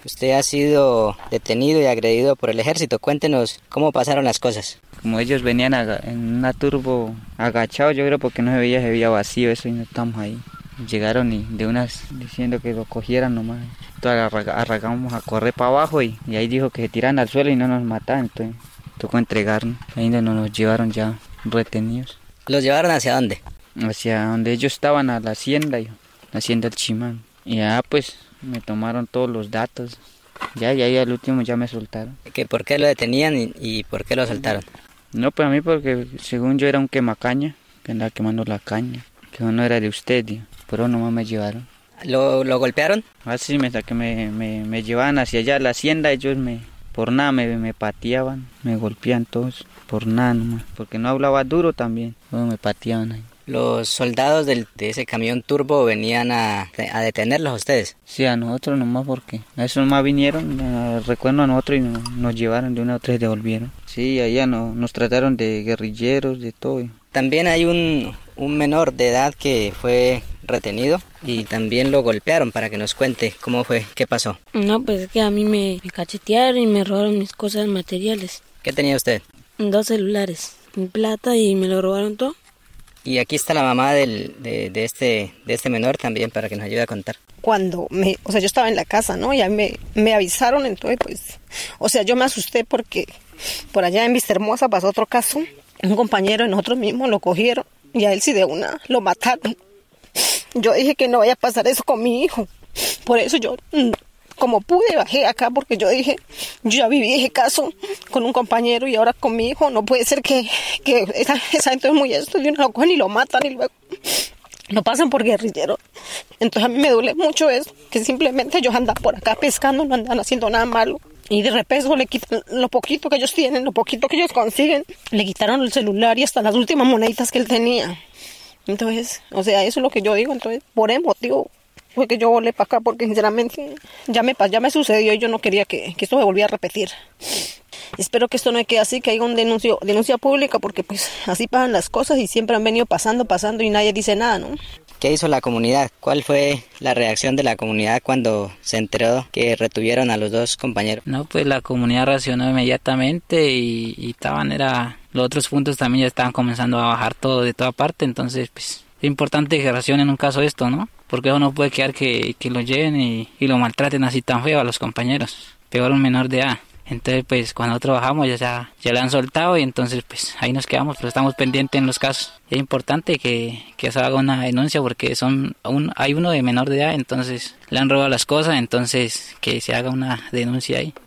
Usted ha sido detenido y agredido por el ejército. Cuéntenos cómo pasaron las cosas. Como ellos venían en una turbo agachados, yo creo porque no se veía vacío eso y no estamos ahí. Llegaron y de unas diciendo que lo cogieran nomás. Entonces arrancamos a correr para abajo y ahí dijo que se tiraran al suelo y no nos mataban. Entonces tocó entregarnos. Ahí nos llevaron ya retenidos. ¿Los llevaron hacia dónde? Hacia donde ellos estaban, a la hacienda del Chimán. Y ya pues me tomaron todos los datos. Ya al último ya me soltaron. ¿Por qué lo detenían y por qué lo soltaron? No, pues a mí porque según yo era un quemacaña, que andaba quemando la caña, que no era de usted, pero nomás me llevaron. ¿Lo golpearon? Así que me llevaban hacia allá a la hacienda, ellos por nada me pateaban, me golpeaban todos, por nada nomás, porque no hablaba duro también, me pateaban ahí. ¿Los soldados de ese camión turbo venían a detenerlos a ustedes? Sí, a nosotros nomás porque a eso nomás vinieron, recuerdo a nosotros y nos llevaron de una a otra y devolvieron. Sí, allá nos trataron de guerrilleros, de todo. También hay un menor de edad que fue retenido y también lo golpearon, para que nos cuente cómo fue, qué pasó. No, pues es que a mí me cachetearon y me robaron mis cosas materiales. ¿Qué tenía usted? 2 celulares, mi plata y me lo robaron todo. Y aquí está la mamá de este menor también para que nos ayude a contar. Cuando yo estaba en la casa, ¿no? Y a mí me avisaron, entonces pues, yo me asusté porque por allá en Vista Hermosa pasó otro caso. Un compañero de nosotros mismos lo cogieron y a él sí de una lo mataron. Yo dije que no vaya a pasar eso con mi hijo. Por eso yo, como pude, bajé acá porque yo dije, yo ya viví ese caso con un compañero y ahora con mi hijo. No puede ser que esa gente es muy esto, y uno lo cogen y lo matan y luego lo pasan por guerrillero. Entonces a mí me duele mucho eso, que simplemente ellos andan por acá pescando, no andan haciendo nada malo. Y de repeso le quitan lo poquito que ellos tienen, lo poquito que ellos consiguen. Le quitaron el celular y hasta las últimas moneditas que él tenía. Entonces, eso es lo que yo digo. Entonces, por ese motivo fue que yo volé para acá, porque sinceramente ya me sucedió y yo no quería que esto se volviera a repetir. Espero que esto no quede así, que haya una denuncia pública, porque pues así pasan las cosas y siempre han venido pasando y nadie dice nada, ¿no? ¿Qué hizo la comunidad? ¿Cuál fue la reacción de la comunidad cuando se enteró que retuvieron a los 2 compañeros? No, pues la comunidad reaccionó inmediatamente y los otros puntos también ya estaban comenzando a bajar todo de toda parte, entonces pues es importante que reaccionen en un caso de esto, ¿no? Porque eso no puede quedar que lo lleven y lo maltraten así tan feo a los compañeros, peor a un menor de edad. Entonces pues cuando nosotros bajamos ya le han soltado y entonces pues ahí nos quedamos, pero estamos pendientes en los casos. Es importante que se haga una denuncia porque hay uno de menor de edad, entonces le han robado las cosas, entonces que se haga una denuncia ahí.